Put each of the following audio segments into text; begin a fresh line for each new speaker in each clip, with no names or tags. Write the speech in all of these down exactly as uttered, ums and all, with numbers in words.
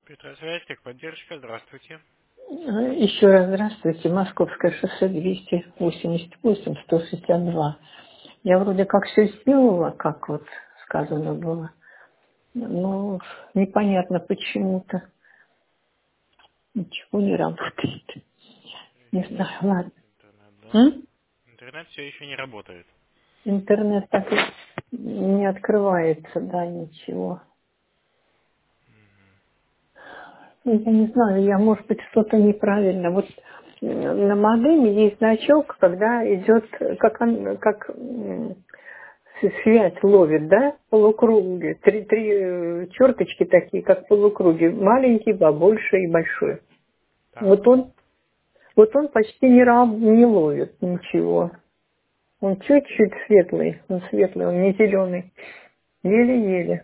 Петросвязь, техподдержка, здравствуйте.
Еще раз здравствуйте. Московское шоссе двести восемьдесят восемь сто шестьдесят два. Я вроде как все сделала, как вот сказано было. Но непонятно почему-то. Ничего не работает. Не
Еще не
знаю,
работает
ладно.
интернет, да?
М?
Интернет все еще не работает.
Интернет так и не открывается, да, ничего. Ну, я не знаю, я, может быть, что-то неправильно. Вот э, на модеме есть значок, когда идет, как, он, как м, с- связь ловит, да, полукруги. Три, три э, черточки такие, как полукруги. Маленький, побольше и большой.
Так.
Вот он, вот он почти не, раб- не ловит ничего. Он чуть-чуть светлый, он светлый, он не зеленый. Еле-еле.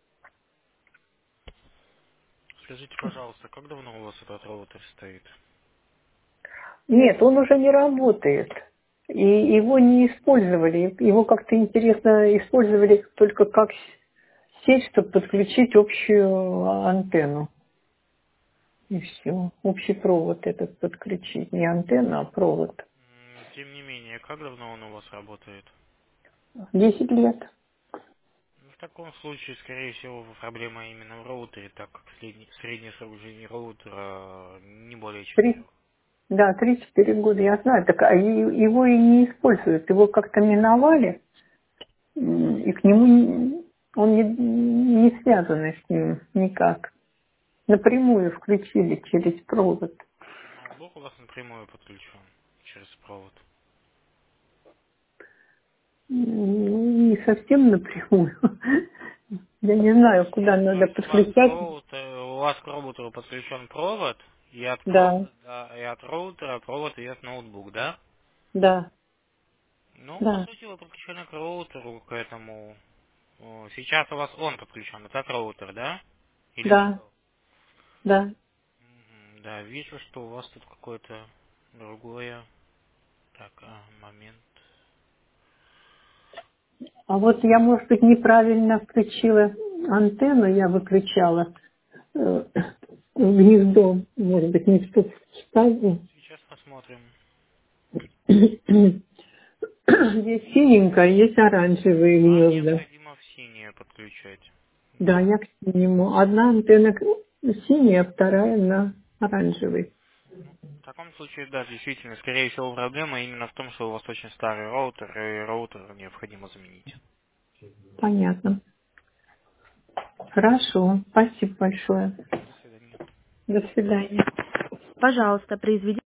Скажите, пожалуйста, как давно у вас этот роутер стоит?
Нет, он уже не работает. И его не использовали. Его как-то интересно использовали только как сеть, чтобы подключить общую антенну. И все. Общий провод этот подключить. Не антенна, а провод.
М, Тем не менее, как давно он у вас работает?
Десять лет.
Ну, в таком случае, скорее всего, проблема именно в роутере, так как средний, средний срок жизни роутера не более
Три,
четырех.
да, три-четыре года, я знаю. Так, а и- его и не используют. Его как-то миновали, м, и к нему не- он не, не связан с ним никак. Напрямую включили через провод.
Ноутбук у вас напрямую подключен через провод.
Ну, не совсем напрямую. Я не знаю, куда
То
надо
есть у вас к
подключать.
роутеру, у вас к роутеру подключен провод, и от
Да,
провода, да, и от роутера провод идет в ноутбук, да?
да,
Ну, по
да,
сути, вы подключены к роутеру, к этому. О, Сейчас у вас он подключен, это к роутер, да? Или
да,
что?
да.
Мгм, да, вижу, что у вас тут какое-то другое. Так, а, момент.
А вот я, может быть, неправильно включила антенну, я выключала э, гнездо, может быть, не в ту стадию.
Сейчас посмотрим.
Есть синенькая, есть оранжевые
Вам
гнезда.
необходимо в синее подключать.
Да,
Да.
я к синему. Одна антенна к- синяя, вторая на оранжевый.
В таком случае, да, действительно, скорее всего, проблема именно в том, что у вас очень старый роутер, и роутер необходимо заменить.
Понятно. Хорошо. Спасибо большое.
До свидания.
До свидания. Пожалуйста, произведите.